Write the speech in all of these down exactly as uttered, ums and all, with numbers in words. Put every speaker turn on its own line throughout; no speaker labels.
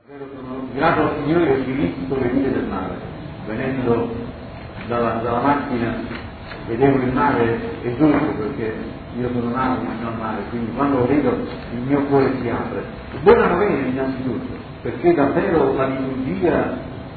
Sono grato al Signore che ho visto le vie del mare. Venendo dalla, dalla macchina vedevo il mare e giusto perché io sono nato vicino al mare, quindi quando lo vedo il mio cuore si apre. Buona novena innanzitutto, perché davvero la liturgia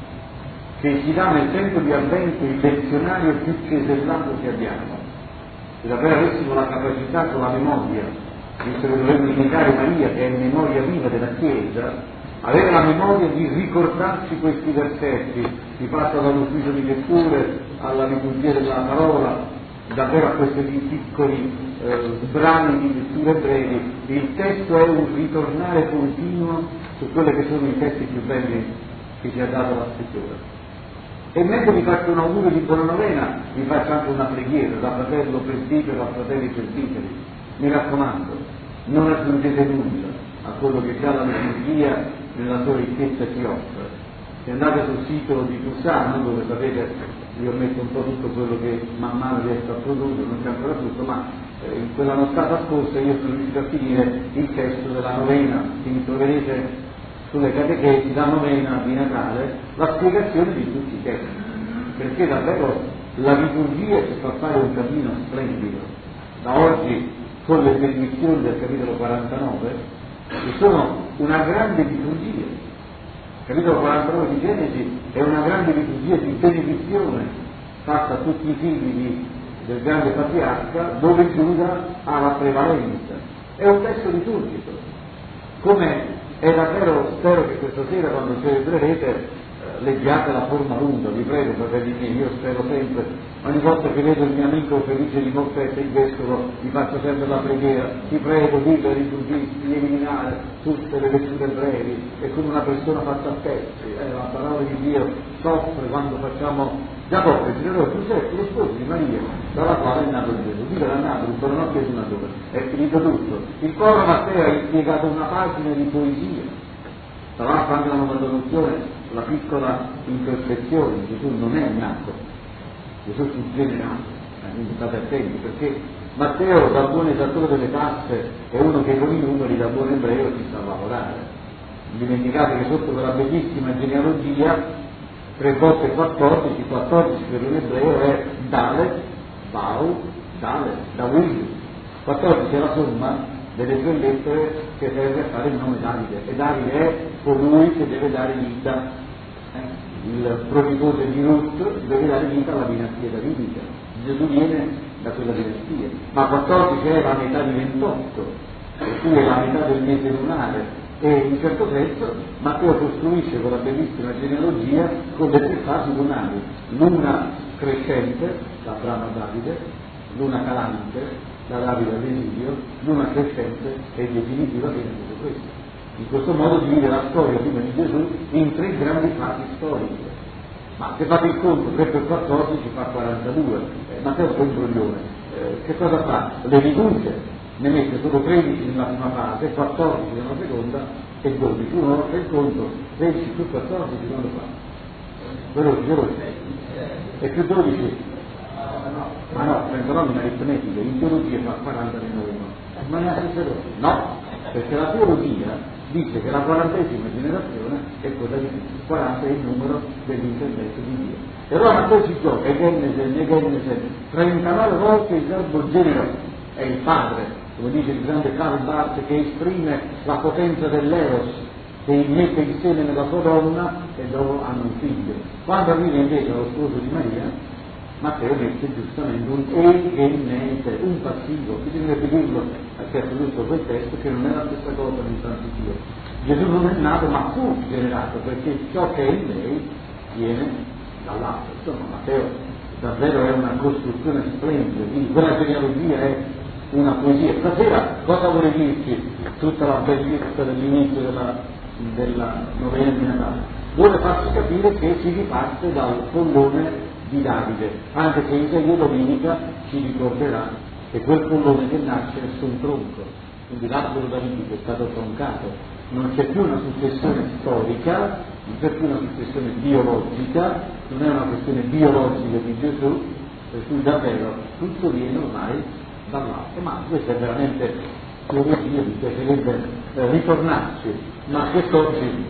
che ci dà nel tempo di Avvento il lezionario più cesellato che abbiamo. Se davvero avessimo la capacità con la memoria, visto che dovremmo imitare Maria che è memoria viva della Chiesa, avere la memoria di ricordarci questi versetti, si passa dall'ufficio di letture alla liturgia della parola, davvero a questi piccoli eh, brani di letture brevi. Il testo è un ritornare continuo su quelli che sono i testi più belli che ci ha dato la scrittura. E mentre vi faccio un augurio di buona novena, vi faccio anche una preghiera da fratello presbitero a fratelli presbiteri. Mi raccomando, non aggiungete nulla a quello che già la liturgia nella sua ricchezza ci offre. Se andate sul sito di Cussano, dove sapete io metto un po' tutto quello che man mano riesco a produrre, non c'è ancora tutto, ma eh, in quella nottata scorsa io sono riuscito a finire il testo della novena, quindi troverete sulle catechesi la novena di Natale la spiegazione di tutti i testi, perché davvero la liturgia ci fa fare un cammino splendido. Da oggi, con le permissioni del capitolo quarantanove, ci sono una grande liturgia. Il capitolo quarantanove di Genesi è una grande liturgia di benedizione fatta a tutti i figli di, del grande patriarca, dove Giuda ha la prevalenza. È un testo liturgico. Come è davvero, spero che questa sera quando celebrerete eh, leggiate la forma lunga, vi prego fratelli miei, io spero sempre, ogni volta che vedo il mio amico Felice di Molfetta, il vescovo, gli faccio sempre la preghiera, ti prego, liberi tu di eliminare tutte le letture brevi, è come una persona fatta a pezzi, eh, la parola di Dio soffre quando facciamo. Giacobbe, Signore, tu sei lo sposo di Maria, dalla quale è nato Gesù. Dio era nato un Buonanotte e una dove. È finito tutto. Il coro Matteo ha impiegato una pagina di poesia. Tra l'altro anche la nuova traduzione, la piccola imperfezione, Gesù non è nato, Gesù fu generato, eh, quindi state attenti, perché Matteo da buon esattore delle tasse è uno che con i numeri da buon ebreo si sa lavorare. Non dimenticate che sotto quella bellissima genealogia tre volte quattordici, quattordici per un ebreo è Dale, Bau, Dale, Dawid. quattordici è la somma delle tre lettere che serve a fare il nome Davide, e Davide è colui che deve dare vita, eh? il pronipote di Ruth deve dare vita alla dinastia davidica. Gesù viene da quella dinastia, ma quattordici è la metà di ventotto, per cui è la metà del mese lunare. E in certo senso Matteo costruisce quella bellissima genealogia con le tre fasi lunari, l'una crescente, da Abramo a Davide, l'una calante, da Davide all'esilio, l'una crescente e definitiva che è tutto questo. In questo modo divide la storia prima di Gesù in tre grandi fasi storiche. Ma se fate il conto, tre per quattordici fa quarantadue, eh, Matteo è un broglione, eh, che cosa fa? Le riduce, ne mette solo tredici nella prima fase, quattordici nella seconda e dodici. Uno non fa il conto, tredici più quattordici quando fa? veloci, veloci. E più dodici? Ma no, trentanove in aritmetica, in teologia fa quaranta meno uno. Ma è la stessa cosa? No, perché la teologia dice che la quarantesima generazione è quella di Cristo, quaranta è il numero dell'intervento di Dio. E allora Matteo si gioca, Egenesen, Egenesen, trentanove volte il verbo genero, è il padre, come dice il grande Karl Barth, che esprime la potenza dell'eros, che mette il seme nella sua donna e loro hanno un figlio. Quando arriva invece allo sposo di Maria, Matteo mette giustamente un egenese, un passivo, bisognerebbe dirlo a chi ha tradotto quel testo, che non è la stessa cosa nel transitivo. Gesù non è nato ma fu generato, perché ciò che è in lei viene dall'alto. Insomma, Matteo davvero è una costruzione splendida, quindi quella genealogia è una poesia. Stasera cosa vuole dirci tutta la bellezza dell'inizio della, della novena di Natale? Vuole farci capire che si riparte dal pollone di Davide, anche se Isaia domenica ci ricorderà che quel pollone che nasce è su un tronco, quindi l'albero davidico è stato troncato, non c'è più una successione storica, non c'è più una successione biologica, non è una questione biologica di Gesù, per cui davvero tutto viene ormai dall'alto. Ma questa è veramente teologia, mi piacerebbe eh, ritornarci, ma quest'oggi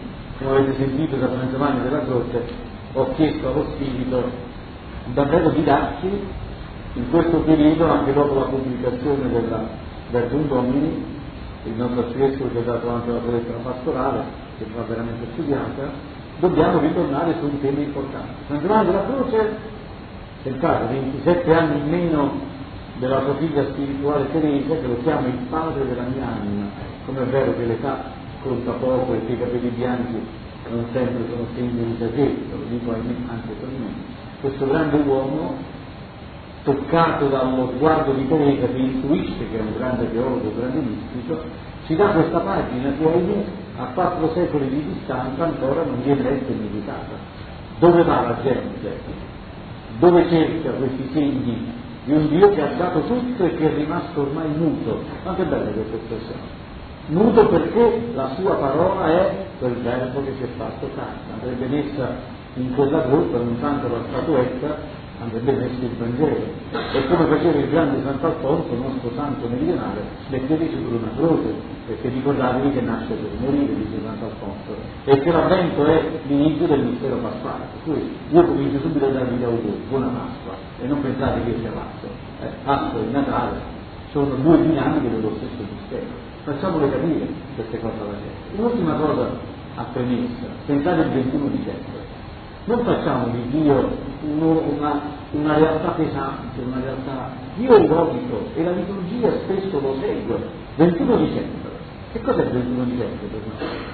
come avete sentito da San Giovanni della Croce, ho chiesto allo Spirito davvero di darci in questo periodo, anche dopo la pubblicazione della Verbum Domini, il nostro spesso che ha dato anche la lettera pastorale, che va veramente studiata, dobbiamo ritornare su un tema importante. San Giovanni della Croce, pensate, ventisette anni in meno della sua figlia spirituale Teresa, che lo chiama il padre della mia anima, come è vero che l'età conta poco e che i capelli bianchi non sempre sono segno di saggezza, lo dico anche per me. Questo grande uomo, toccato dallo sguardo di Teresa, che intuisce che è un grande teologo, un grande mistico, ci dà questa pagina che ahimè a quattro secoli di distanza ancora non viene letta e meditata. Dove va la gente? Dove cerca questi segni di un Dio che ha dato tutto e che è rimasto ormai muto? Quanto è bella questa espressione? Muto perché la sua parola è quel verbo che si è fatto carne, andrebbe messa in quella gruppa, non tanto la statuetta, andrebbe messo il Vangelo. E come faceva il grande Sant'Alfonso, il nostro santo meridionale, mettete su una croce, perché ricordatevi che nasce per morire, dice Sant'Alfonso, e che l'avvento è l'inizio del mistero pasquale. Per cui io comincio subito a darvi gli auguri, buona Pasqua, e non pensate che io sia pazzo. Eh, Pasqua e Natale sono due dinamiche dello stesso mistero. Facciamole capire queste cose alla gente. Un'ultima cosa a premessa, pensate al ventuno dicembre. Non facciamo di Dio una, una realtà pesante, una realtà... Dio è logico e la liturgia spesso lo segue. ventuno dicembre. Che cos'è il ventuno dicembre per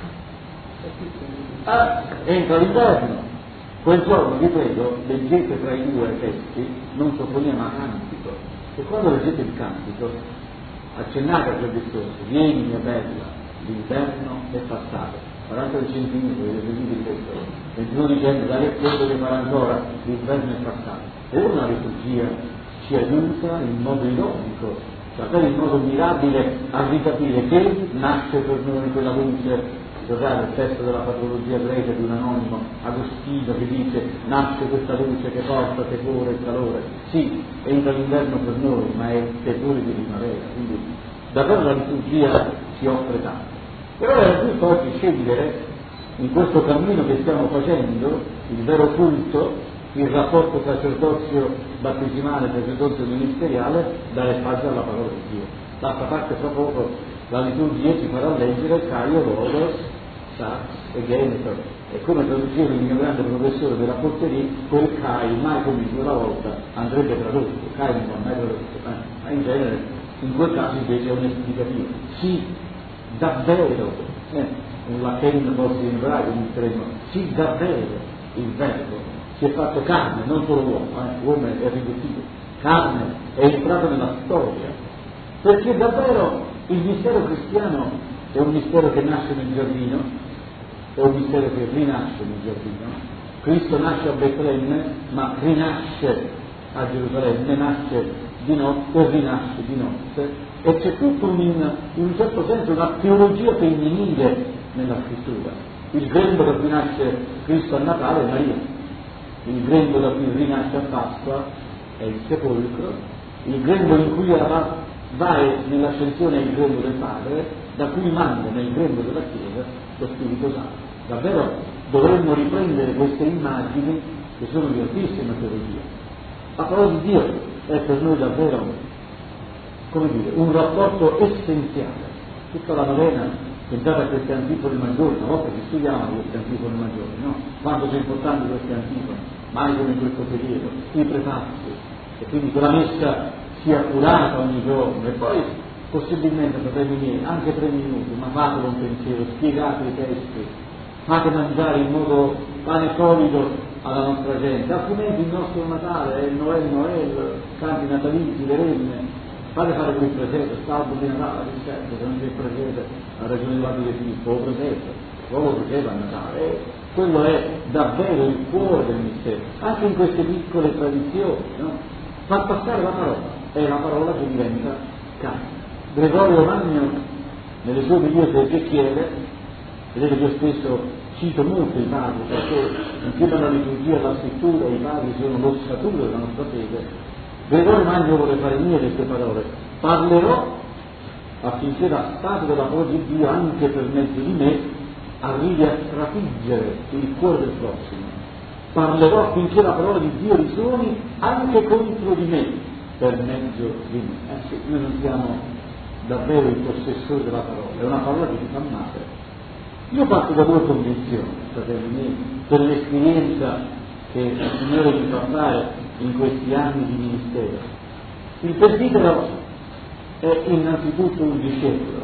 noi? Ah, entra l'inverno. Quel giorno, vi prego, leggete tra i due testi, non sopponeva ma cantico. E quando leggete il cantico, accennate a quel discorso, vieni mia bella, l'inverno è passato. quaranta centimetri, vedete il testo, ventuno dicembre, da che quello che farà ancora, l'inverno è passato. E ora la liturgia ci aiuta in modo ironico, cioè in modo mirabile a ricapire che nasce per noi quella luce. Ricordate il testo della patrologia greca di un anonimo Agostino che dice nasce questa luce che porta tepore e calore. Sì, entra l'inverno per noi, ma è tepore di primavera, quindi davvero la liturgia ci offre tanto. Però era giusto oggi scegliere in questo cammino che stiamo facendo, il vero culto, il rapporto sacerdozio battesimale, sacerdozio ministeriale, dare spazio alla parola di Dio. D'altra parte fra poco la liturgia ci farà leggere Caio, Logos, Sax e Genetor. E come traduceva il mio grande professore della porteria, quel Cai mai come in quella volta andrebbe tradotto, Cai non va mai tradotto, ma in genere in quel caso invece è un esplicativo. Sì, davvero, eh, un latin forse in ebraico, un treno, sì, davvero il verbo si è fatto carne, non solo uomo, eh, uomo è riduttivo, carne è entrato nella storia, perché davvero il mistero cristiano è un mistero che nasce nel giardino, è un mistero che rinasce nel giardino. Cristo nasce a Betlemme, ma rinasce a Gerusalemme, nasce di notte e rinasce di notte, e c'è tutto un, in un certo senso una teologia femminile nella scrittura. Il grembo da cui nasce Cristo a Natale è Maria, il grembo da cui rinasce a Pasqua è il sepolcro, il grembo in cui va nell'ascensione è il grembo del Padre, da cui manda nel grembo della Chiesa lo Spirito Santo. Davvero dovremmo riprendere queste immagini che sono di altissima teologia. La parola di Dio è per noi davvero, come dire, un rapporto essenziale. Tutta la novena, pensate a queste antifone maggiori, una volta che studiavano queste antifone maggiori, no? Quanto sono importanti queste antifone, mai come in questo periodo, i prefassi, e quindi che la messa sia curata ogni giorno, e poi possibilmente, fratelli miei, anche tre minuti, ma fatelo un pensiero, spiegate i testi, fate mangiare in modo pane solido alla nostra gente, altrimenti il nostro Natale è il Noel Noel, canti natalizi, le renne, fate fare quel presepe, salvo di Natale, certo, se non c'è il presepe, ha ragione di Padre di Filippo, lo presepe, lo presepe a Natale, e quello è davvero il cuore del mistero, anche in queste piccole tradizioni, no? Far passare la parola, è la parola che diventa carne. Gregorio Magno, nelle sue migliori Ezechiele, vedete che io spesso cito molto i padri, perché insieme alla liturgia e alla scrittura i padri sono l'ossatura della nostra fede. Gregorio Magno vuole fare mie queste parole: parlerò affinché la statua della parola di Dio anche per mezzo di me
arrivi a trafiggere il cuore del prossimo. Parlerò affinché la parola di Dio risuoni anche contro di me per mezzo di me. Eh sì, noi non siamo davvero il possessore della parola, è una parola che ci fa male. Io parto da due convinzioni, fratelli miei, per l'esperienza che il Signore mi fa fare in questi anni di ministero. Il presbitero è innanzitutto un discepolo,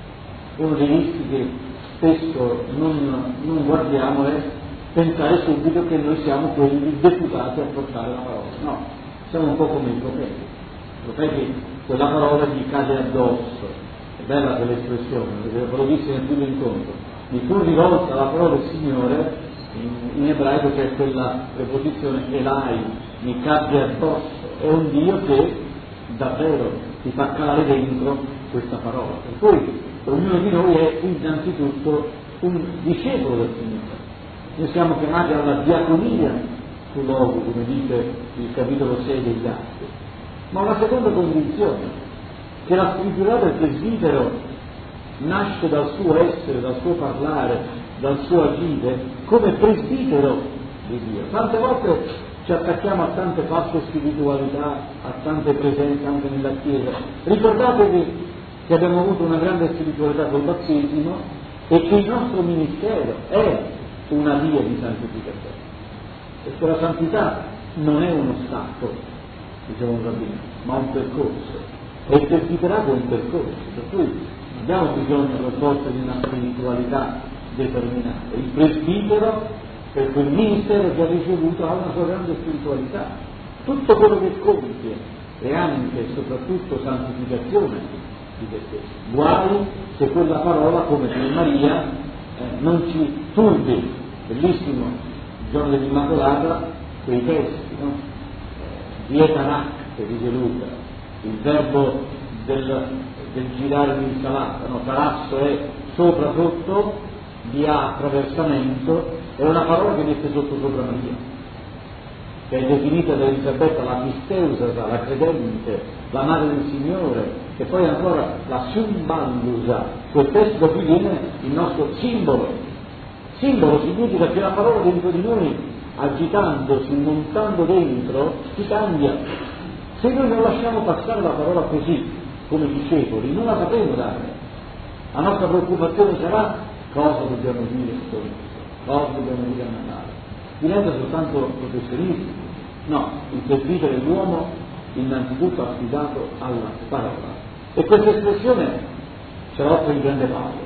è uno dei rischi che spesso non, non guardiamo è pensare subito che noi siamo quelli deputati a portare la parola. No, siamo un po' come i profeti. I profeti, quella parola gli cade addosso. È bella quell'espressione, perché ve lo disse nel primo incontro. Mi fu rivolta la parola del Signore, in, in ebraico c'è quella preposizione elai, mi cade addosso. È un Dio che davvero ti fa calare dentro questa parola. Per cui ognuno di noi è innanzitutto un discepolo del Signore. Noi siamo chiamati alla diaconia sul luogo, come dice il capitolo sei degli Atti. Ma una seconda convinzione, che la spiritualità del presbitero nasce dal suo essere, dal suo parlare, dal suo agire, come presbitero di Dio. Tante volte ci attacchiamo a tante false spiritualità, a tante presenze anche nella Chiesa. Ricordatevi che abbiamo avuto una grande spiritualità col battesimo e che il nostro ministero è una via di santificazione. Perché la santità non è uno stacco, diceva un rabbino, ma un percorso. E il presbiterato è un percorso, per cui non abbiamo bisogno per forza di una spiritualità determinata. Il presbitero, per quel ministero che ha ricevuto, ha una sua grande spiritualità. Tutto quello che compie è anche e soprattutto santificazione di te stesso. Guai se quella parola, come per Maria, eh, non ci turbi. Bellissimo, il giorno dell'Immacolata, quei testi, no? Vietanach, che dice Luca, il verbo del, del girare l'insalata, no? Tarasso è sopra sotto, via attraversamento, è una parola che mette sotto sopra Maria, che è definita da Elisabetta la Misteusa, la credente, la madre del Signore, e poi ancora la Sumballusa. Quel testo da cui viene il nostro simbolo. Simbolo significa che la parola dentro di noi, agitandosi, montando dentro, si cambia. Se noi non lasciamo passare la parola così, come discepoli, non la sapremo dare. La nostra preoccupazione sarà cosa dobbiamo dire a questo, cosa dobbiamo dire a Natale. Diventa soltanto professionisti. No, il presbitero è l'uomo innanzitutto affidato alla parola. E questa espressione ce la offre il grande Paolo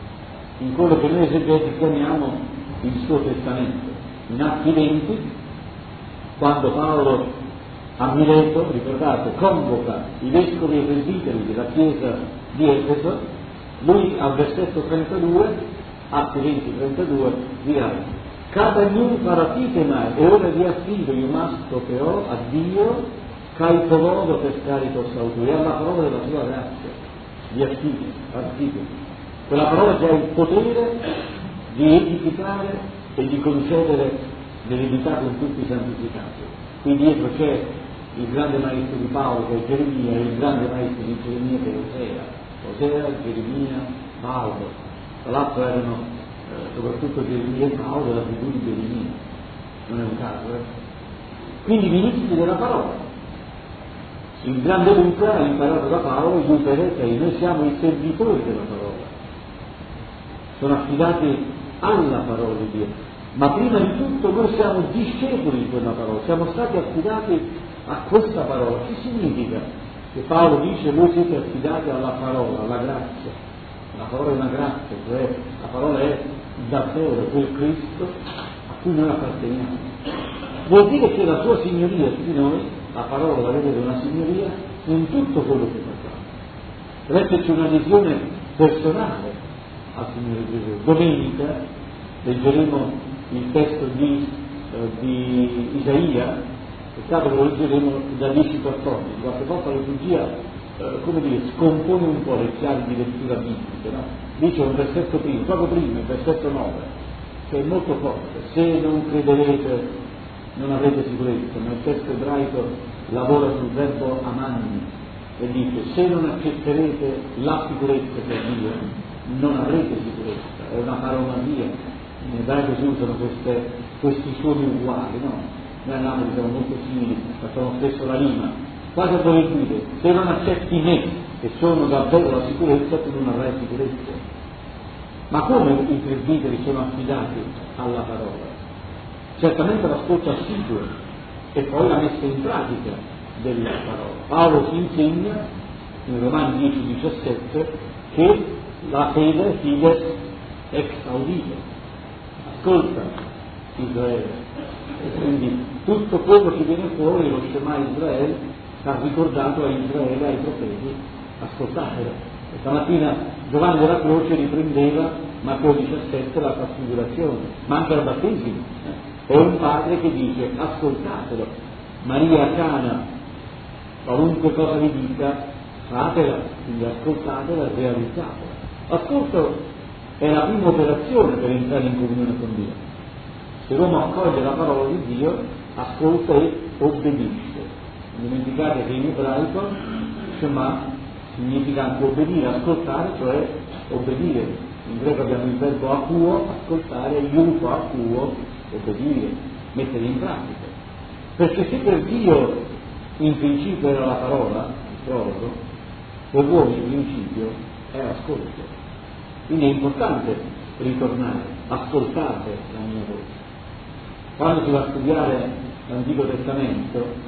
in quello che noi esegeti chiamiamo il suo testamento. In Atti venti, quando Paolo a Mileto, ricordate, convoca i vescovi e i presbiteri della chiesa di Efeso, lui al versetto trentadue, Atti venti trentadue, dirà: Cada gnun paratite mai, e ora vi affido io masto che ho a Dio, cai colodo per carico sautore, è la parola della sua grazia, vi affido, affido. Quella parola che ha il potere di edificare e di concedere l'eredità con tutti i santificati. Qui dietro c'è il grande maestro di Paolo che è Geremia e il grande maestro di Geremia che è Osea. Osea, Geremia, Paolo. Tra l'altro erano eh, soprattutto Geremia e Paolo della tribù di Geremia. Non è un caso, eh? Quindi ministri della parola. Il grande Luca ha imparato da Paolo gli uperei, noi siamo i servitori della parola. Sono affidati alla parola di Dio, ma prima di tutto noi siamo discepoli di quella parola, siamo stati affidati a questa parola. Che significa? Che Paolo dice voi siete affidati alla parola, alla grazia. La parola è una grazia, cioè la parola è davvero quel Cristo a cui noi apparteniamo. Vuol dire che la sua signoria su di noi, la parola la vede una signoria in tutto quello che facciamo. Deve esserci un'adesione personale al Signore Gesù. Domenica leggeremo il testo di, eh, di Isaia, peccato che lo leggeremo da dieci quattordici, qualche volta la liturgia, eh, come dire, scompone un po' le chiavi di lettura biblica, no? Dice un versetto prima, proprio prima, il versetto nove, che è molto forte: se non crederete non avrete sicurezza, ma il testo ebraico lavora sul verbo amanni e dice: se non accetterete la sicurezza per Dio non avrete sicurezza. è una paromasia, in ebraico si usano queste, questi suoni uguali, no? Noi a Napoli siamo molto simili, facciamo spesso la rima, quasi a voler dire, se non accetti me, che sono davvero la sicurezza, tu non avrai sicurezza. Ma come i presbiteri sono affidati alla parola? Certamente l'ascolto assiduo e poi la messa in pratica della parola. Paolo ci insegna in Romani dieci diciassette che la fede è fides ex audito. Ascolta Israele. E quindi tutto quello che viene fuori, lo Shema Israele, sta ricordato a Israele, ai profeti, ascoltatelo. E stamattina Giovanni della Croce riprendeva Matteo diciassette la trasfigurazione, ma anche al battesimo. È un padre che dice ascoltatelo, Maria Cana, qualunque cosa vi dica, fatela, quindi ascoltatela e realizzatela. L'ascolto è la prima operazione per entrare in comunione con Dio. Se l'uomo accoglie la parola di Dio, ascolta e obbedisce. Non dimenticate che in ebraico Shema significa anche obbedire, ascoltare, cioè obbedire. In greco abbiamo il verbo akuo, ascoltare, iuto akuo, obbedire, mettere in pratica. Perché se per Dio in principio era la parola, il prologo, per voi il principio è ascolto. Quindi è importante ritornare, ascoltate la mia voce. Quando si va a studiare l'Antico Testamento,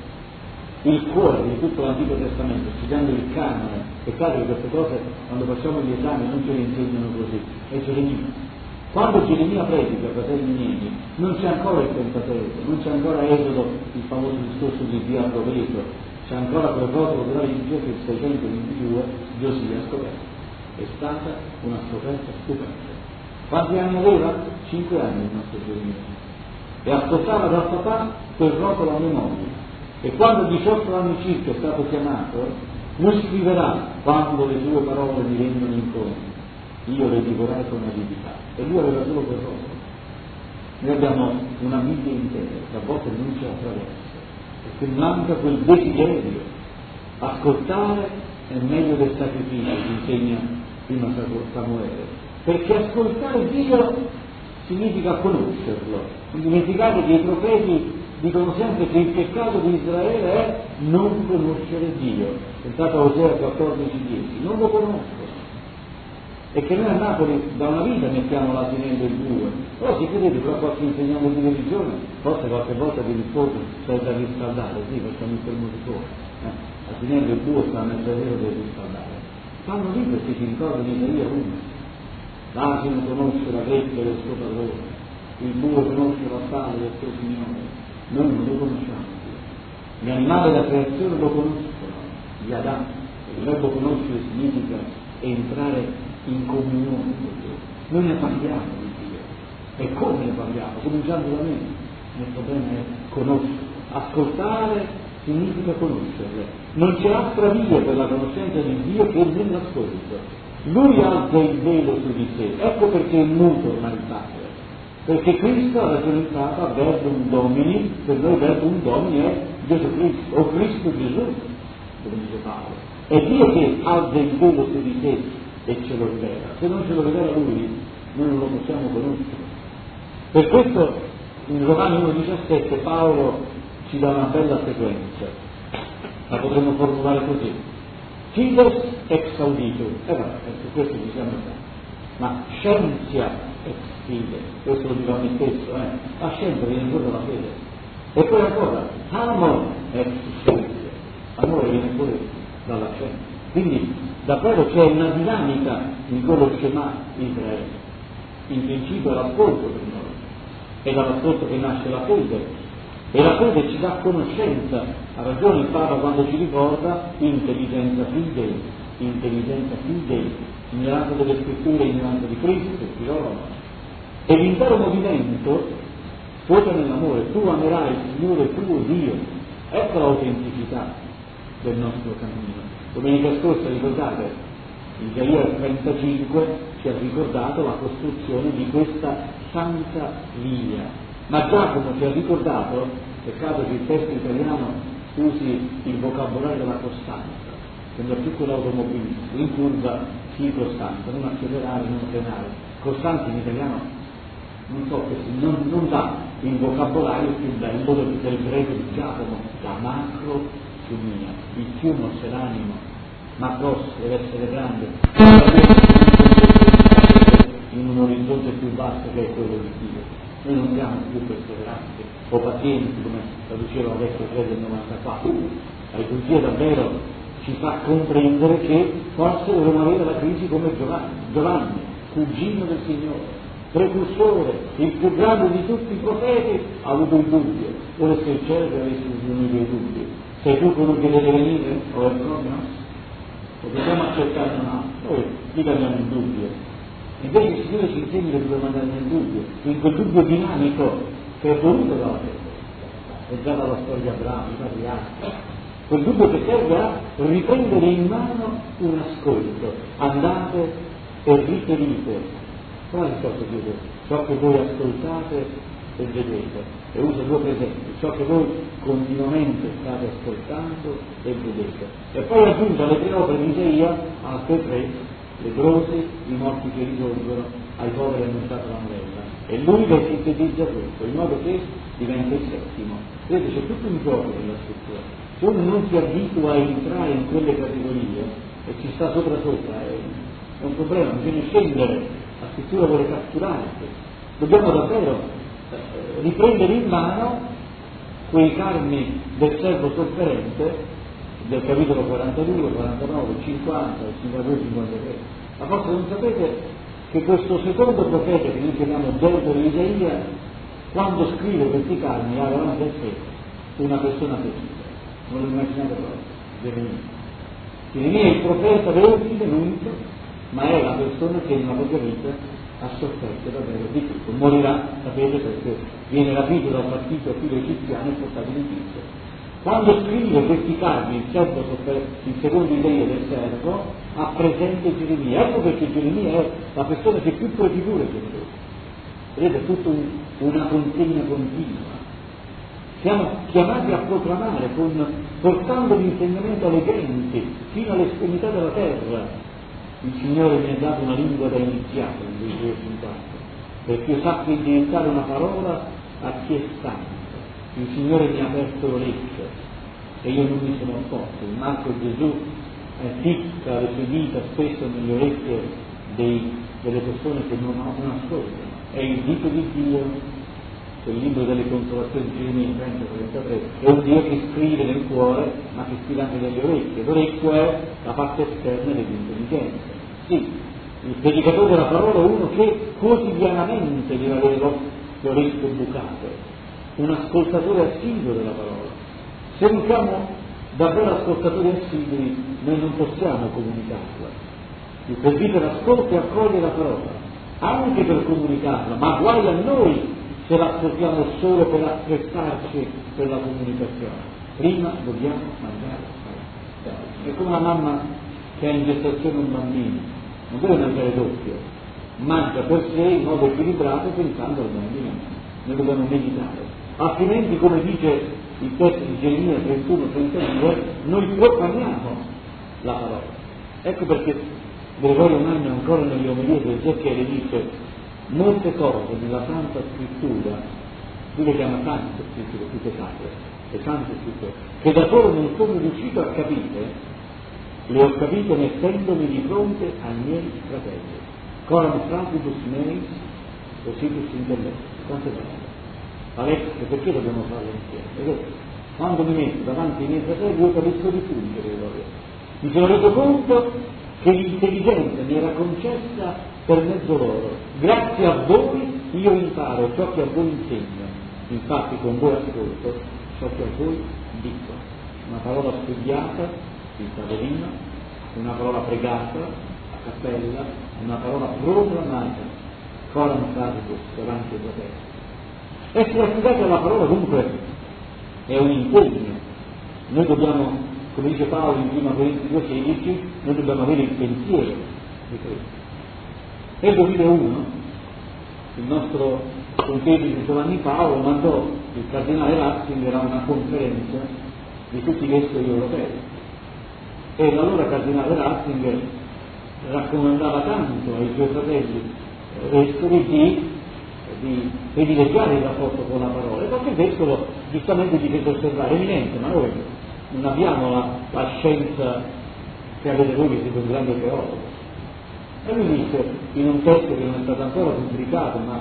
il cuore di tutto l'Antico Testamento, studiando il canone, peccato che queste cose quando facciamo gli esami non ce le insegnano così, è Geremia. Quando Geremia predica, fratelli miei, non c'è ancora il Pentateuco, non c'è ancora Esodo, il famoso discorso di Dio a Proveto, c'è ancora quel rotolo della legge che il seicentoventidue Giosia ha scoperto. È stata una scoperta stupenda. Quanti anni aveva? Cinque anni il nostro Geremia. E ascoltava dal papà quel rotolo a memoria. E quando a diciotto anni circa è stato chiamato, lui scriverà quando le tue parole mi rendono incontro, io le divorai con avidità. E lui aveva solo quel rotolo. Noi abbiamo una Bibbia intera, che a volte non ci attraversa, perché manca quel desiderio. Ascoltare è meglio del sacrificio, ci insegna prima Samuele, perché ascoltare Dio significa conoscerlo. Non dimenticate che i profeti dicono sempre che il peccato di Israele è non conoscere Dio. Pensate a Osea quattordici dieci, non lo conosco. E che noi a Napoli da una vita mettiamo l'asinello il bue, però si credete però qualche insegnante di religione, forse qualche volta vi rispondo c'è da riscaldare, sì, facciamo il termosifone, eh? L'asinello il bue sta nel terreno del riscaldare. Stanno lì perché si ricordano in Isaia uno. L'asino conosce la grecchia del suo padrone, il bue conosce la spalla del suo signore, noi non lo conosciamo. Gli animali della creazione lo conoscono, gli adatti. Il verbo conoscere significa entrare in comunione con Dio. Noi ne parliamo di Dio. E come ne parliamo? Cominciando da me. Il problema è conoscere. Ascoltare significa conoscerle. Non c'è altra via per la conoscenza di Dio che nell'ascolto. Lui alza il velo su di sé. Ecco perché è muto ormai il Padre. Perché Cristo ha ragione il Papa, verbum Domini, per noi verbum Domini è Gesù Cristo, o Cristo Gesù, come dice Paolo. È Dio che alza il velo su di sé e ce lo rivela. Se non ce lo rivela Lui, noi non lo possiamo conoscere. Per questo in Romani uno diciassette Paolo ci dà una bella sequenza. La potremmo formulare così. Fides ex audito. E eh, vabbè, su questo ci siamo stati. Ma scientia ex fide, questo lo dico a me stesso, eh. La scienza viene fuori dalla fede. E poi ancora, amor ex scientia. Amore viene fuori dalla scienza. Quindi davvero c'è una dinamica in quello Shema Israele. In principio è l'ascolto per noi, è dall'ascolto che nasce la fede, e la fede ci dà conoscenza. Ha ragione il Papa quando ci ricorda intelligenza fidei, intelligenza fidei, ignoranza delle scritture, ignoranza di Cristo, Filologo. E l'intero movimento sfocia nell'amore. Tu amerai il Signore tuo Dio. Ecco l'autenticità del nostro cammino. Domenica scorsa, ricordate, Isaia trentacinque ci ha ricordato la costruzione di questa santa via. Ma Giacomo ci ha ricordato, peccato che il testo italiano usi il vocabolario della costanza, sembra più quell'automobilismo, in curva sii costante, non accelerare, non frenare. Costanzi in italiano non so che non, non dà il vocabolario più bello del, del greco di Giacomo, la macrosumia, il più non c'è l'animo, macros deve essere grande, in un orizzonte più vasto che è quello di Dio. Noi non siamo più perseveranti o pazienti come traduceva vecchio tre del novantaquattro. La liturgia davvero ci fa comprendere che forse dovremmo avere la crisi come Giovanni, Giovanni, cugino del Signore, precursore, il più grande di tutti i profeti, ha avuto il dubbio. Ora se il cielo avesse unito i dubbi, sei tu quello che deve venire o è proprio no? Lo dobbiamo accettare o no? Noi mica abbiamo il dubbio. Invece il Signore ci insegna che dobbiamo andare nel dubbio, in quel dubbio dinamico che è voluto dalla fede, è già dalla storia di Abramo, i patriarchi, quel dubbio che serve a riprendere in mano un ascolto, andate e riferite, quale ciò che dice? Ciò che voi ascoltate e vedete, e usa due presenti, ciò che voi continuamente state ascoltando e vedete. E poi aggiunge alle tre opere di Isaia altre tre, le brose, i morti che risorgono, ai poveri annunciata la novella. E lui le sintetizza questo, in modo che diventa il settimo. Vedete, c'è tutto un gioco nella scrittura. Se uno non si abitua a entrare in quelle categorie e ci sta sopra sopra, è, è un problema, bisogna scendere, la scrittura vuole catturare questo. Dobbiamo davvero eh, riprendere in mano quei carmi del servo sofferente del capitolo quarantadue, quarantanove, cinquanta, cinquantadue, cinquantatré. Ma forse non sapete che questo secondo profeta che noi chiamiamo dopo di Isaia, quando scrive questi carmi ha davanti a sé una persona ferita. Non lo immaginate proprio, Geremia. Geremia è il profeta vergine, l'unico, ma è la persona che nella propria vita ha sofferto davvero di tutto. Morirà, sapete, perché viene rapito dal partito figlio egiziano e portato in Egitto. Quando scrive questi carmi, il, servo, il secondo Isaia del servo, ha presente Geremia. Ecco perché Geremia è la persona che più prefigura Gesù. Vedete, è tutta un, una consegna continua. Siamo chiamati a proclamare, con, portando l'insegnamento alle genti, fino all'estremità della terra. Il Signore mi ha dato una lingua da iniziare, nel Gesù cinquanta, perché io sappia indirizzare una parola a chi è stanco. Il Signore mi ha aperto l'orecchio e io non mi sono opposto. In Marco Gesù eh, ticca le sue dita spesso nelle orecchie dei, delle persone che non, non ascoltano. È il dito di Dio, quel libro delle consolazioni di Geremia trenta trentatré, è un Dio che scrive nel cuore ma che scrive anche nelle orecchie. L'orecchio è la parte esterna dell'intelligenza. Sì, il predicatore della parola è uno che quotidianamente deve avere le orecchie bucate, un ascoltatore assiduo della parola. Se non siamo davvero ascoltatori assidui, noi non possiamo comunicarla. Il presbitero ascolta e accoglie la parola, anche per comunicarla, ma guai a noi se l'ascoltiamo solo per attrezzarci per la comunicazione. Prima dobbiamo mangiare la parola. È come una mamma che ha in gestazione un bambino, non deve mangiare doppio, mangia per sé in modo equilibrato pensando al bambino. Noi dobbiamo meditare. Altrimenti, come dice il testo di Geremia trentuno trentadue, noi proclamiamo la parola. Ecco perché Gregorio Magno ancora nelle omelie del Zecchele dice molte cose nella Santa Scrittura, lui le chiama Sante Scritture, tutte sacre, le Sante Scritture, che da solo non sono riuscito a capire, le ho capite mettendomi di fronte ai miei fratelli. Coram fratibus meis, ositus intellectus. Quante parole. Alessio, perché dobbiamo farlo insieme? Perché quando mi metto davanti ai miei fratelli io capisco di più di Gregorio. Mi sono reso conto che l'intelligenza mi era concessa per mezzo loro. Grazie a voi io imparo ciò che a voi insegno. Infatti con voi ascolto ciò che a voi dico. Una parola studiata, il tavolino, una parola pregata, a cappella, una parola proclamata, coram fratibus davanti ai fratelli. Essere affidati alla parola comunque è un impegno. Noi dobbiamo, come dice Paolo in prima Corinzi due sedici, noi dobbiamo avere il pensiero di Cristo. Nel duemilauno il nostro pontefice Giovanni Paolo mandò il cardinale Ratzinger a una conferenza di tutti i vescovi europei e l'allora cardinale Ratzinger raccomandava tanto ai suoi fratelli vescovi di, di privilegiare il rapporto con la parola, e qualche vescovo giustamente gli fece osservare: eminente, ma noi non abbiamo la, la scienza che avete voi che siete un grande teologo. E lui disse, in un testo che non è stato ancora pubblicato, ma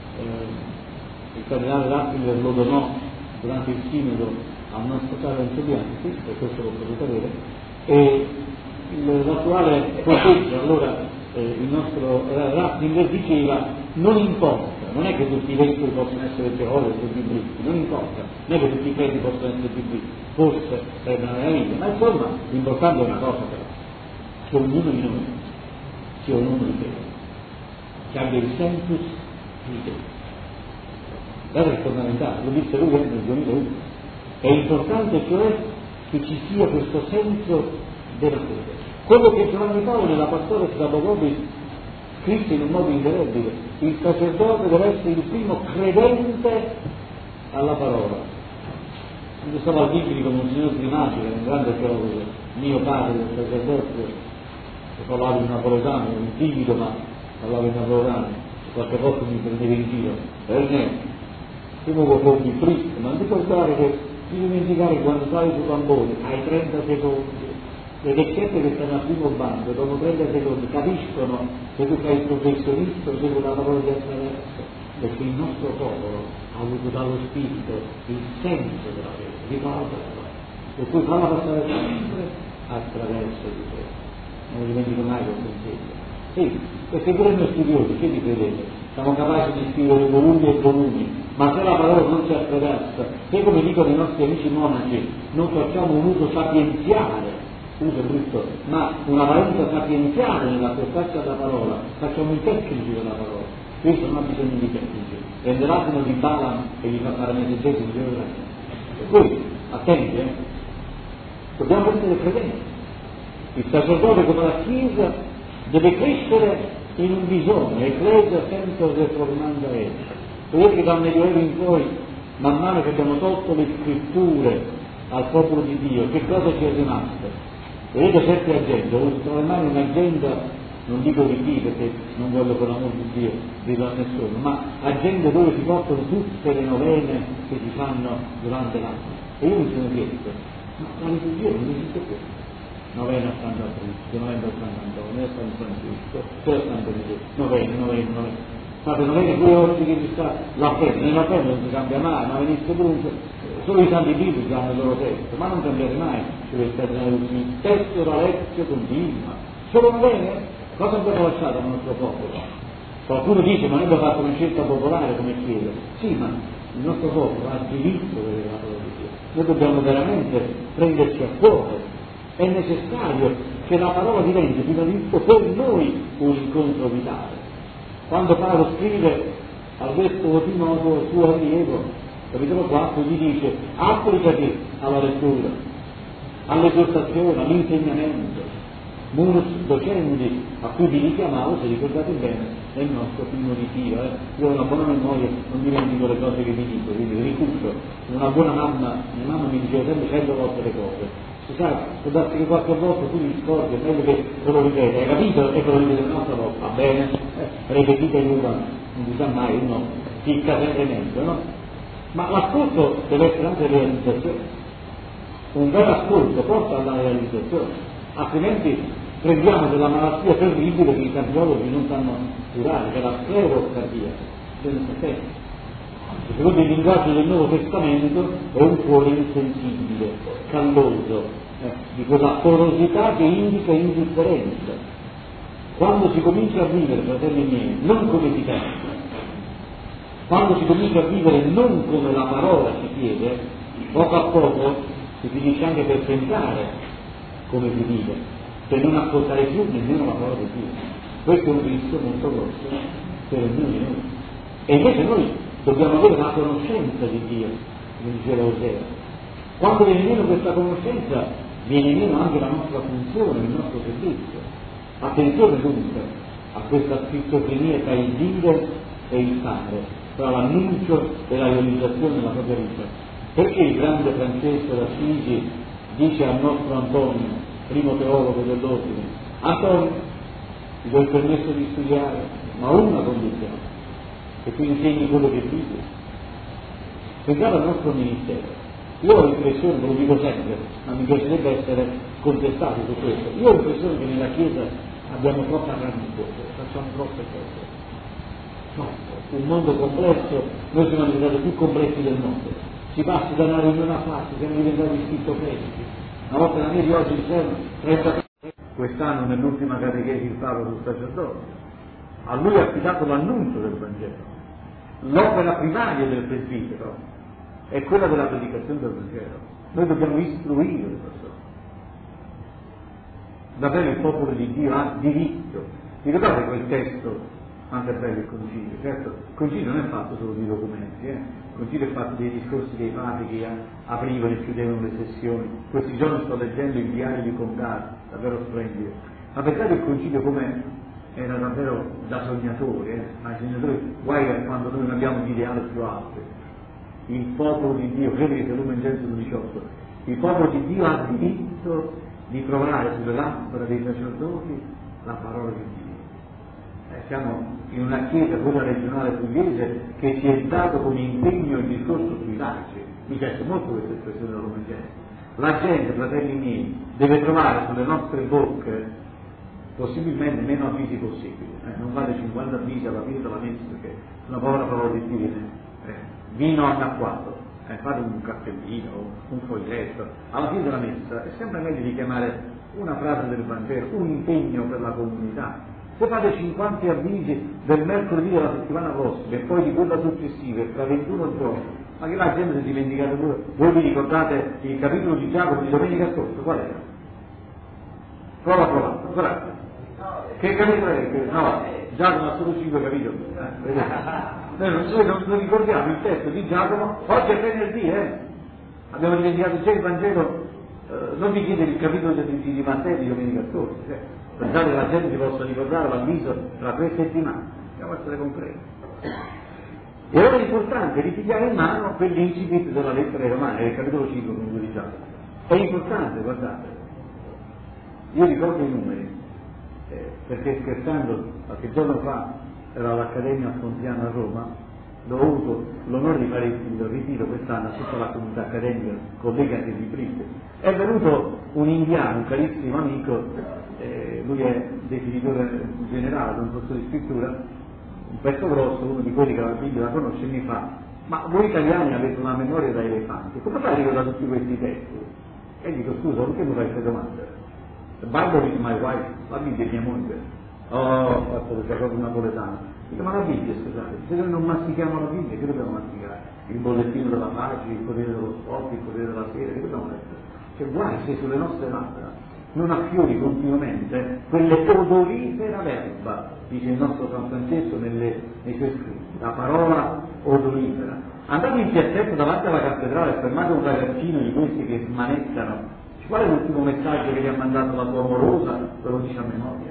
eh, il cardinale Ratzinger lo donò durante il sinodo al nostro caro Enzo Bianchi, per questo lo potete avere, e l'attuale pontefice, allora eh, il nostro eh, Ratzinger diceva: non importa, non è che tutti i vescovi possono essere teologi o biblisti, non importa, non è che tutti i credi possono essere biblisti, forse è una meraviglia, ma insomma l'importante è una cosa però, che ognuno di noi sia un uomo di fede, che abbia il sensus fidei. Guarda, è fondamentale, lo disse lui nel duemilauno. È importante cioè che ci sia questo senso della fede. Quello che Giovanni Paolo nella Pastores da Bogobis scrisse in un modo indelebile: il sacerdote deve essere il primo credente alla parola. Quando stavo al Biblico con un signor Grimacci, che era un grande teologo, mio padre del sacerdozio, che parlava in napoletano, un timido ma parlava in napoletano, qualche volta mi prendeva in giro: Ernest, ti muovo con il triste, ma non ti ricordare che non dimenticare quando sali sul bambone hai trenta secondi, le vecchiette che stanno al primo banco dopo trenta secondi capiscono se tu fai il professionista o se con la parola di attraverso, perché il nostro popolo ha avuto dallo spirito il senso della fede, di parola, per cui falla passare sempre attraverso di te. Non dimentico mai questo insegno. Sì, perché pure noi studiosi, che vi credete? Siamo capaci di scrivere volumi e volumi, ma se la parola non ci attraversa, se, come dicono i nostri amici monaci, non facciamo un uso sapienziale, uso brutto, ma una valenza sapienziale nell'accostarci alla parola, facciamo i tecnici della parola. Questo non ha bisogno di tecnici, prende l'attimo di Balaam e gli fa fare mezzo di geografia. Per cui, attenti, eh? Dobbiamo essere credenti. Il sacerdote, come la Chiesa, deve crescere in un bisogno, ecclesia sempre reformanda essa. Vedete che dal Medioevo in poi, man mano che abbiamo tolto le scritture al popolo di Dio, che cosa ci è rimasto? Vedete certe agende, ho avuto tra le mani un'agenda, non dico di chi perché non voglio per l'amor di Dio dirlo a nessuno, ma agende dove si portano tutte le novene che si fanno durante l'anno. E io mi sono chiesto, ma la liturgia non esiste più. Novena a Santa Cristo, novena a Sant'Antonio, a San Francisco, poi a Santo Gesù, novena, novena, novena. Fate novena due oggi che ci sta la fede, nella fede non si cambia mai, ma venisse brutto, solo i santi biblici hanno il loro testo, ma non cambiate mai, deve stare il testo da lezio continua. Solo novene? Cosa abbiamo lasciato al nostro popolo? Qualcuno dice, ma noi abbiamo fatto una scelta popolare come Chiesa. Sì, ma il nostro popolo ha diritto di vedere la parola di Dio. Noi dobbiamo veramente prenderci a cuore. È necessario che la parola diventi prima di tutto per noi un incontro vitale. Quando Paolo scrive al vescovo Timoteo, il suo allievo, capitolo quattro, gli dice: applicati alla lettura, all'esortazione, all'insegnamento, munus docendi, a cui vi richiamavo, se ricordate bene, nel nostro primo ritiro. Eh? Io ho una buona memoria, non dimentico le cose che vi dico, quindi ricupero. Una buona mamma, mia mamma mi diceva sempre cento volte le cose. Si sa, può darsi che qualche volta tu mi scordi, è meglio che te lo ripeti, hai capito? E te lo ripeti un'altra volta, va bene? Eh, ripetite in una, non si sa mai, uno ficca sempre meglio, no? Ma l'ascolto deve essere anche realizzazione. Un vero ascolto porta alla realizzazione, altrimenti prendiamo della malattia terribile che i cardiologi non sanno curare, che è la sclerocardia, del sapere. Secondo il linguaggio del Nuovo Testamento è un cuore insensibile, calloso, eh, di quella porosità che indica indifferenza. Quando si comincia a vivere, fratelli miei, non come si pensa, quando si comincia a vivere non come la parola ci chiede, poco a poco si finisce anche per pensare come si vive, per non ascoltare più nemmeno la parola di Dio. Questo è un rischio molto grosso per ognuno di noi. E invece noi dobbiamo avere la conoscenza di Dio, come diceva Osea. Quando viene meno questa conoscenza, viene meno anche la nostra funzione, il nostro servizio. Attenzione dunque a questa schizofrenia tra il dire e il fare, tra l'annuncio e la realizzazione della propria vita. Perché il grande Francesco ti do il permesso di studiare, ma una condizione, che tu insegni quello che dici. Pensate al nostro ministero. Io ho l'impressione, ve lo dico sempre, ma mi piacerebbe essere contestato su questo, io ho l'impressione che nella Chiesa abbiamo troppa carne in cuore, facciamo troppe cose. Troppo. Un mondo complesso, noi siamo diventati più complessi del mondo. Si passa da una riunione a parte, siamo diventati schizofrenici. Una volta la mia di oggi dicevano trenta quest'anno nell'ultima catechesi il Papa sul sacerdote. A lui ha affidato l'annuncio del Vangelo. L'opera primaria del presbitero è quella della predicazione del Vangelo. Noi dobbiamo istruire le persone. Davvero il popolo di Dio ha diritto. Vi ricordate quel testo? Anche bello il concilio, certo, il concilio non è fatto solo di documenti, eh? Il concilio è fatto dei discorsi dei papi che aprivano e chiudevano le sessioni. Questi giorni sto leggendo il diario di Concarne, davvero splendido. Ma pensate il concilio come era davvero da sognatori, eh? Ma i sognatori, guai a quando noi non abbiamo un ideale più alto. Il popolo di Dio, credo che sia Lumen Gentium diciotto, il popolo di Dio ha diritto di trovare sulle labbra dei sacerdoti la parola di Dio. Eh, siamo in una chiesa, quella regionale pugliese, che ci è dato come impegno il discorso sui laici. Mi piace molto questa espressione della Lumen Gentium. La gente, fratelli miei, deve trovare sulle nostre bocche possibilmente meno avvisi possibili. Eh, non fate cinquanta avvisi alla fine della messa, perché una povera parola di Dio viene eh, vino annacquato. Eh, fate un cartellino, un foglietto. Alla fine della messa è sempre meglio di chiamare una frase del Vangelo, un impegno per la comunità. Se fate cinquanta avvisi del mercoledì della settimana prossima e poi di quella successiva, tra ventuno giorni, ma che la gente si è dimenticata pure. Voi vi ricordate il capitolo di Giacomo di domenica scorsa? Qual era? Prova a provare, guardate. Che capitolo è? No, Giacomo ha solo cinque capitoli. Eh, noi non, noi non, non ricordiamo il testo di Giacomo, oggi è venerdì, eh? Abbiamo dimenticato già il Vangelo, eh, non vi chiedere il capitolo di, di Matteo di domenica scorsa. Eh? Pensate che la gente si possa ricordare l'avviso tra tre settimane, dobbiamo essere concreti. E allora è importante ripigliare in mano quell'incipit della lettera ai Romani, del capitolo cinque, come vi diciamo. È importante, guardate, io ricordo i numeri, eh, perché scherzando, qualche giorno fa ero all'Accademia Fontiana a Roma, dove ho avuto l'onore di fare il ritiro quest'anno a tutta la comunità accademica, collega anche di Briste. È venuto un indiano, un carissimo amico, eh, lui è definitore generale di un corso di scrittura, un pezzo grosso, uno di quelli che la Bibbia la conosce, mi fa: ma voi italiani avete una memoria da elefante, come fai a ricordare tutti questi testi? E dico: scusa, perché mi fai queste domande? The Bible is my wife, la Bibbia è mia moglie. Oh, ho fatto questa cosa napoletana. Dico: ma la Bibbia, scusate, se noi non mastichiamo la Bibbia, che dobbiamo masticare? Il bollettino della pace, il Corriere dello Sport, il Corriere della Sera, che dobbiamo leggere? Cioè, guai se sulle nostre labbra non affiori continuamente quelle odorifera verba, dice il nostro San Francesco nelle, nei suoi scritti, la parola odorifera. Andate in piazzetto davanti alla cattedrale e fermate un ragazzino di questi che smanettano. Qual è l'ultimo messaggio che gli ha mandato la tua amorosa? Ve lo dice a memoria.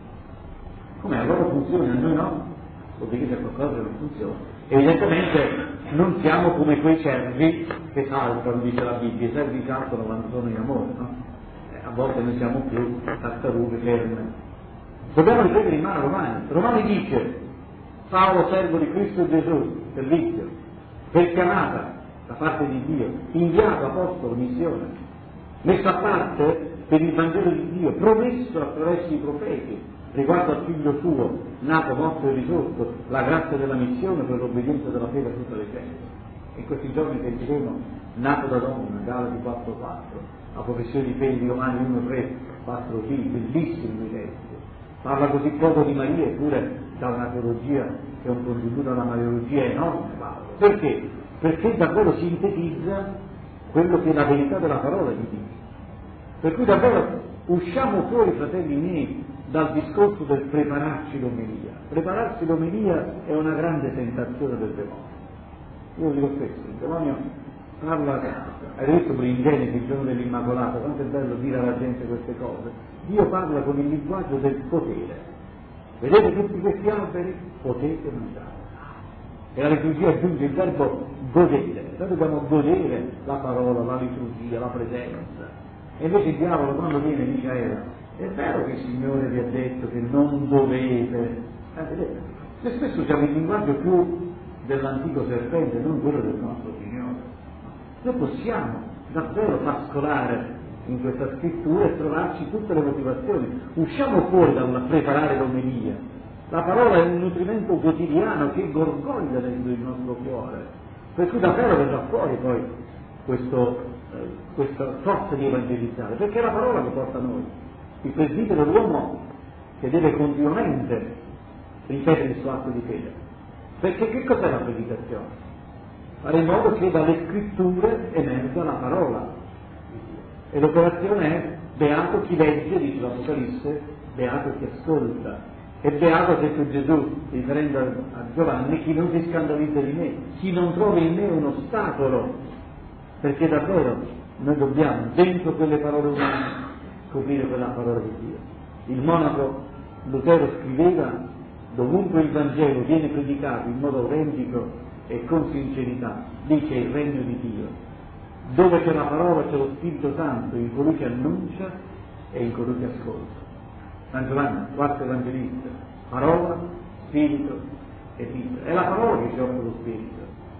Com'è? A loro funziona, a noi no? Vuol dire che c'è qualcosa che non funziona. Evidentemente non siamo come quei cervi che saltano, dice la Bibbia. I cervi saltano quando sono in amore, no? Eh, a volte noi siamo più tartarughe, ferme. Dobbiamo riprendere in mano Romani. Romani dice: Paolo, servo di Cristo Gesù, servizio, per chiamata da parte di Dio, inviato, apostolo, missione, messo a parte per il Vangelo di Dio, promesso attraverso i profeti, riguardo al figlio suo, nato, morto e risorto, la grazia della missione per l'obbedienza della fede a tutte le gente. In questi giorni sentiremo nato da donna, Galati quattro quattro, la professione di fede di Romani uno tre, quattro figli, bellissimo il testo. Parla così poco di Maria, eppure dà una teologia che è un contributo alla mariologia enorme, Paolo. Perché? Perché davvero sintetizza quello che è la verità della parola di Dio. Per cui davvero usciamo fuori, fratelli miei, dal discorso del prepararci l'omelia. Prepararsi l'omelia è una grande tentazione del demonio. Io dico questo, il demonio parla, hai detto per in Genesi, il giorno dell'Immacolata, quanto è bello dire alla gente queste cose. Dio parla con il linguaggio del potere. Vedete tutti questi alberi? Potete mangiare. E la liturgia aggiunge il verbo godere. Noi dobbiamo godere la parola, la liturgia, la presenza. E invece il diavolo quando viene dice a Eva: è vero che il Signore vi ha detto che non dovete, eh, vedete, se spesso usiamo il linguaggio più dell'antico serpente, non quello del nostro Signore. Noi possiamo davvero pascolare in questa scrittura e trovarci tutte le motivazioni. Usciamo fuori dal preparare l'omelia. La parola è un nutrimento quotidiano che gorgoglia dentro il nostro cuore, per cui davvero verrà fuori poi questo, eh, questa forza di evangelizzare, perché è la parola che porta a noi. Il presbitero è l'uomo che deve continuamente ripetere il suo atto di fede. Perché che cos'è la predicazione? Fare in modo che dalle scritture emerga la parola. E l'operazione è beato chi legge, dice l'Apocalisse, beato chi ascolta. E beato, ha detto Gesù, riferendo a Giovanni, chi non si scandalizza di me, chi non trova in me un ostacolo, perché davvero noi dobbiamo, dentro quelle parole umane, scoprire quella parola di Dio. Il monaco Lutero scriveva: dovunque il Vangelo viene predicato in modo autentico e con sincerità, lì c'è il regno di Dio. Dove c'è la parola c'è lo Spirito Santo, in colui che annuncia e in colui che ascolta. San Giovanni, quarto evangelista, parola, spirito e vita. È la parola che ci offre lo spirito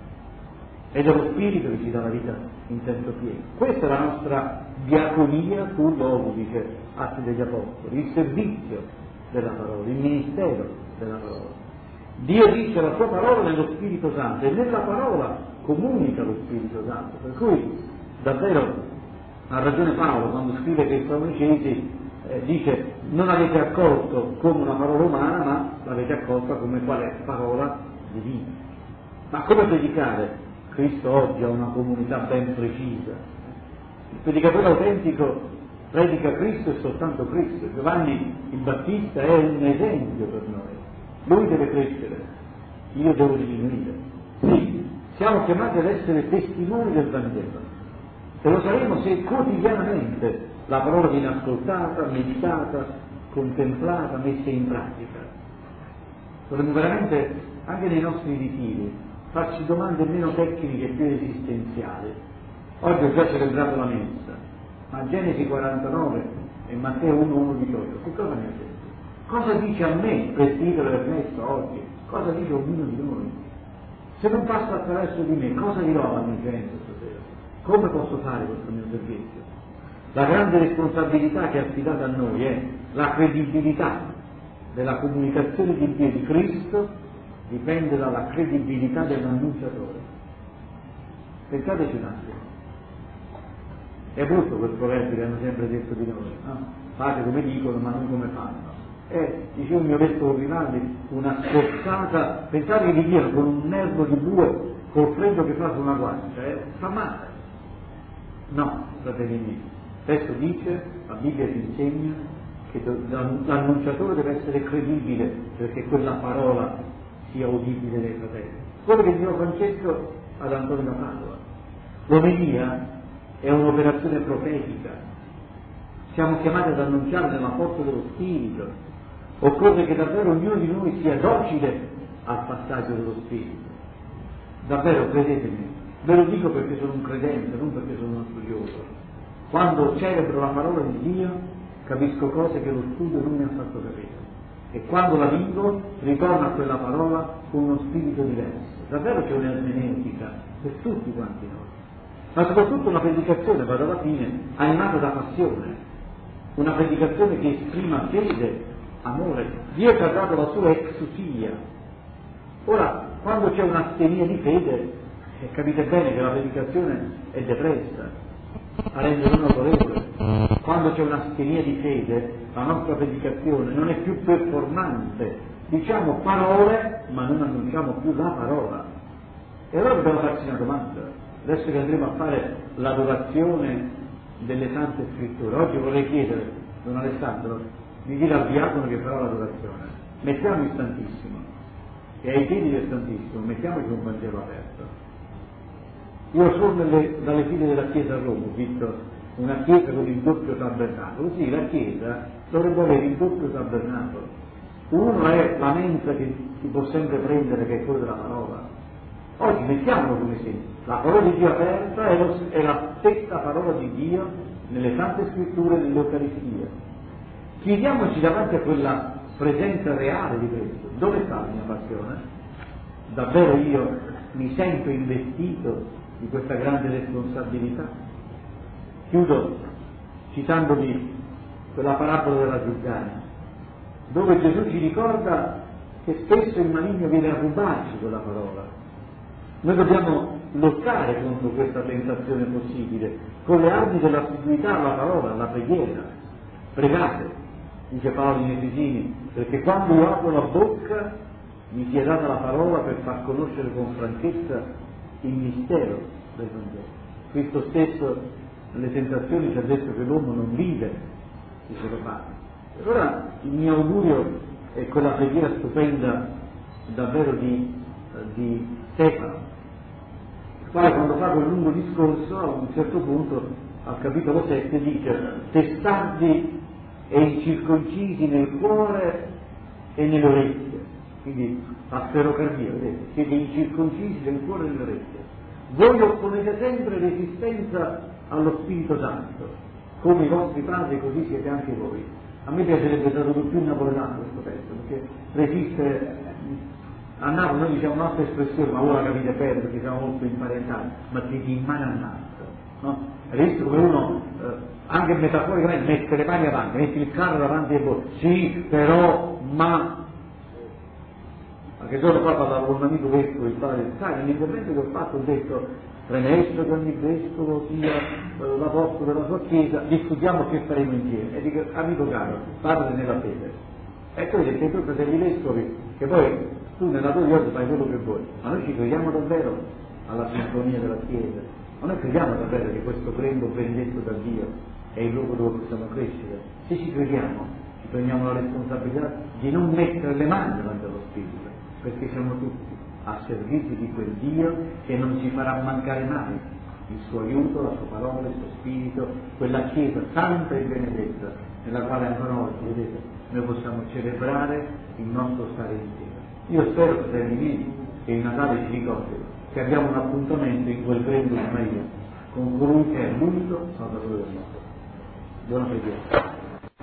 ed è lo spirito che ci dà la vita in senso pieno. Questa è la nostra diaconia sul logo, dice Atti degli Apostoli, il servizio della parola, il ministero della parola. Dio dice la sua parola nello Spirito Santo e nella parola comunica lo Spirito Santo, per cui davvero ha ragione Paolo quando scrive che i Tessalonicesi eh, dice: non avete accolto come una parola umana, ma l'avete accolta come quale parola divina. Ma come predicare? Cristo oggi ha una comunità ben precisa. Il predicatore autentico predica Cristo e soltanto Cristo. Giovanni il Battista è un esempio per noi. Lui deve crescere, io devo diminuire. Sì, siamo chiamati ad essere testimoni del Vangelo. E lo saremo se quotidianamente la parola viene ascoltata, meditata, contemplata, messa in pratica. Dovremmo veramente, anche nei nostri ritiri, farci domande meno tecniche e più esistenziali. Oggi ho già celebrato la messa, ma Genesi quarantanove e Matteo uno uno diciotto, che cosa mi ha detto? Cosa dice a me, presbitero del messo oggi? Cosa dice ognuno di noi? Se non passa attraverso di me, cosa dirò alla mia gente stasera? Come posso fare questo mio servizio? La grande responsabilità che è affidata a noi è la credibilità della comunicazione di Dio di Cristo, dipende dalla credibilità dell'annunciatore. Pensateci un attimo. È brutto quel proverbio che hanno sempre detto di noi, no? Fate come dicono ma non come fanno. Eh, diceva il mio vescovo Grimaldi, una scozzata, pensate che gli diano con un nervo di bue col freddo che fa su una guancia, eh, fa male. No, fratelli miei, il testo dice, la Bibbia ti insegna che l'annunciatore deve essere credibile perché quella parola sia udibile dai fratelli. Quello che dice Francesco ad Antonio da Padova. L'omelia è un'operazione profetica, siamo chiamati ad annunciare nella forza dello Spirito. Occorre che davvero ognuno di noi sia docile al passaggio dello Spirito. Davvero, credetemi, ve lo dico perché sono un credente, non perché sono uno studioso. Quando celebro la parola di Dio capisco cose che lo studio non mi ha fatto capire. E quando la vivo ritorno a quella parola con uno spirito diverso. Davvero c'è un'ermeneutica per tutti quanti noi. Ma soprattutto una predicazione, vado alla fine, animata da passione. Una predicazione che esprima fede, amore. Dio ci ha dato la sua exousia. Ora, quando c'è un'astenia di fede, eh, capite bene che la predicazione è depressa, a rendere non autorevole. Quando c'è un'astenia di fede, la nostra predicazione non è più performante. Diciamo parole, ma non annunciamo più la parola. E allora dobbiamo farci una domanda. Adesso che andremo a fare l'adorazione delle Sante Scritture, oggi vorrei chiedere, Don Alessandro, di dire al diacono che farà l'adorazione, mettiamo il Santissimo e ai piedi del Santissimo mettiamoci un Vangelo aperto. Io sono nelle, dalle file della Chiesa a Roma, ho visto una chiesa con il doppio tabernacolo. Sì, la Chiesa dovrebbe avere il doppio tabernacolo. Uno è la mensa che si può sempre prendere, che è quello della parola. Oggi mettiamolo come esempio. La parola di Dio aperta è, lo, è la stessa parola di Dio nelle Sante Scritture e nell'Eucaristia. chiediamoci davanti a quella presenza reale di Cristo, dove sta la mia passione? Davvero io mi sento investito di questa grande responsabilità? Chiudo citandovi quella parabola della zizzania, dove Gesù ci ricorda che spesso il maligno viene a rubarci quella parola. Noi dobbiamo lottare contro questa tentazione possibile con le armi dell'assiduità alla parola, alla preghiera. Pregate, dice Paolo in Efesini, perché quando io apro la bocca mi sia data la parola per far conoscere con franchezza il mistero del Vangelo. Cristo stesso nelle tentazioni ci ha detto che l'uomo non vive di solo pane. Allora il mio augurio è quella preghiera stupenda davvero di, di Stefano, il quale quando fa quel lungo discorso a un certo punto al capitolo sette dice: testardi e incirconcisi nel cuore e nelle orecchie, quindi a sferocardia, vedete, siete incirconcisi nel cuore e nelle orecchie. Voi opponete sempre resistenza allo Spirito Santo, come i vostri padri così siete anche voi. A me piacerebbe tradurre più napoletano questo testo, perché resistere a Napoli noi diciamo un'altra espressione, ma voi la capite bene perché siamo molto imparentati, ma ti in mano al naso, no? Hai visto come uno eh, anche metaforicamente mette le mani avanti, metti il carro davanti ai bordi, sì, però, ma anche giorno fa parlavo con un amico vescovo, il padre, sai, nell'intervento che ho fatto ho detto: premesso che ogni vescovo sia eh, l'apostolo della sua chiesa, discutiamo che faremo insieme. E dico: amico caro, padre nella fede. Ecco, vedete, i tuoi fratelli vescovi, che poi tu nella tua vita fai quello che vuoi, ma noi ci crediamo davvero alla sintonia della chiesa? Ma noi crediamo davvero che questo grembo benedetto da Dio è il luogo dove possiamo crescere? Se ci crediamo, ci prendiamo la responsabilità di non mettere le mani davanti allo Spirito, perché siamo tutti a servizio di quel Dio che non ci farà mancare mai il suo aiuto, la sua parola, il suo spirito, quella Chiesa santa e benedetta nella quale ancora oggi, vedete, noi possiamo celebrare il nostro stare insieme. Io spero, fratelli miei, che il Natale ci ricordi che abbiamo un appuntamento in quel grembo di Maria con colui che è l'unico Salvatore del mondo. Buona preghiera.